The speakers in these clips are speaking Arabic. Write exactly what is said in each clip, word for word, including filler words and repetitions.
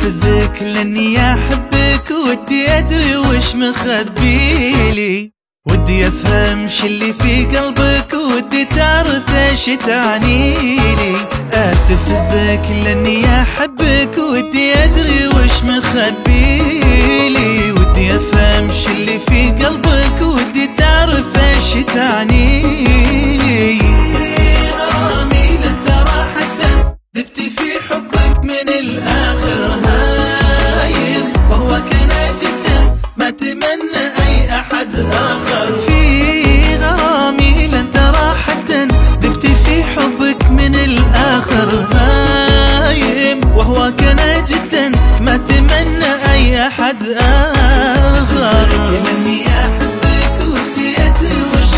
استفزك لاني احبك، ودي ادري وش مخبيلي، ودي افهم ش اللي في قلبك، ودي تعرف ايش تعنيلي. استفزك لاني احبك، ودي ادري وش مخبيلي، ودي افهم ش اللي في قلبك، ودي تعرف ايش تعنيلي. غرامي لن ترى حتى ذبت في حبك من الاخر هايل، وهو كان جدا ما تمنى اي احد اخر. في غرامي لن ترى حتى ذبت في حبك من الاخر هايم، وهو كان جدا ما تمنى اي احد اخر. لاني احبك ودي ادري وش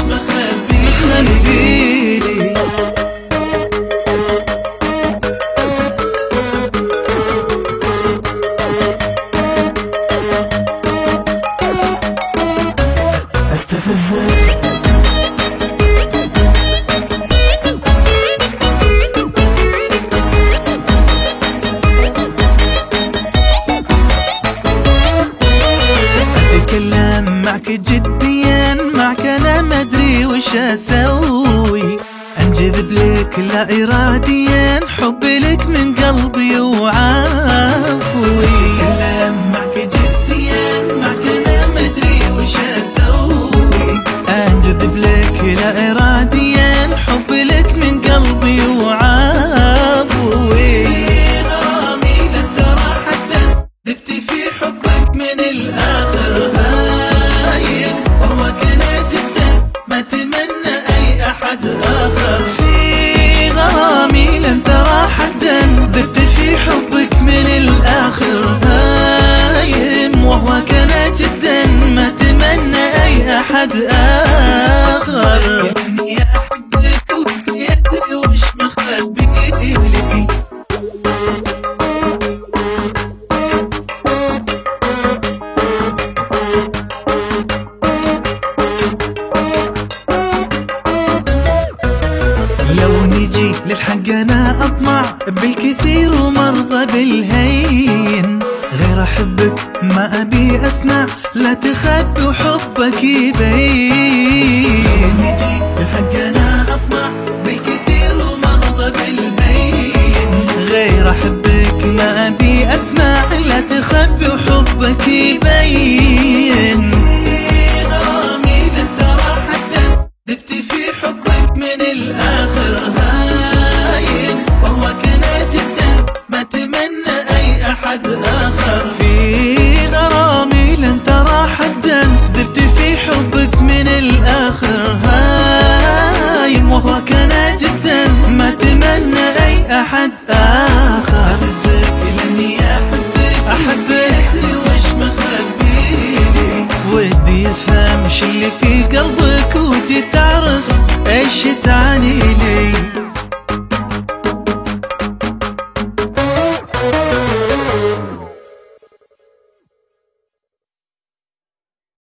مخبيلي. اتكلم معك جديا، معك انا ما ادري وش اسوي، انجذب لك لا اراديا، حبي لك من قلبي وعافوي. اتكلم معك جديا، معك انا ما ادري وش اسوي، انجذب لك لا اراديا، حبي لك من قلبي وعافوي. غرامي لن ترى حتى ذبت في حبك من الاخر هايل، وهو كان جدا ما تمنى اي احد اخر. في غرامي لن ترى حدا ذبت في حبك من الاخر هايم، وهو كان جدا ما تمنى اي احد اخر. اني احبك ودي ادري وش مخبيلي. لو نجي للحق انا اطمع بالكثير ومرضى بالهين، غير احبك ما ابي اسمع، لا تخبي وحبك يبين. نجي للحق انا اطمع بالكثير ومرضى بالهين، غير احبك ما ابي اسمع، لا تخبي وحبك يبين. غرامي لن ترى حتى ذبت في حبك من الاخر هايل، وهو كان جدا ما تمنى اي احد اخر. في غرامي لن ترى حدا ذبت في حبك من الاخر هايل، وهو كان جدا ما تمنى اي احد اخر. استفزك لاني احبك، احبك ادري وش مخبيلي، ودي افهم ش اللي في قلبك، ودي تعرف ايش تعنيلي.